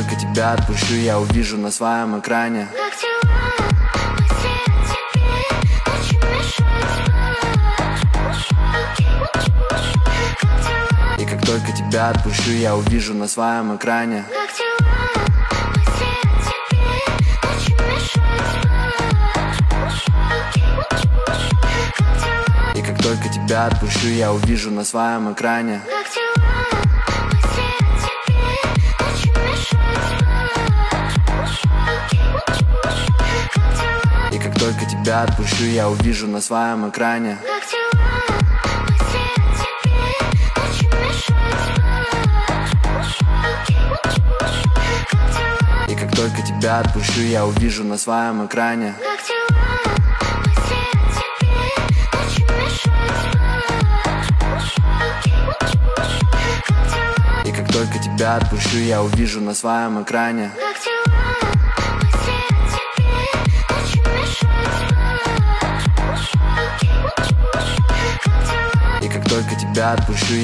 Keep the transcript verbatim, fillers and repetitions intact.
только тебя отпущу, я увижу на своем экране. Как дела? Где теперь? Очень мешает Как дела? И как только тебя отпущу, я увижу на своем экране. Как дела? Где теперь? Очень мешает Как дела? И как только тебя отпущу, я увижу на своем экране. Как дела? Где теперь? Очень мешает Как дела? И как только тебя отпущу, я увижу на своем экране. Как дела? Где теперь? Очень мешает Как дела? И как только тебя отпущу, я увижу на своем экране. Как дела? Где теперь? Очень мешает Как дела? И как только тебя отпущу, я увижу на своем экране. Как дела? Где теперь? Очень мешает И как только тебя отпущу,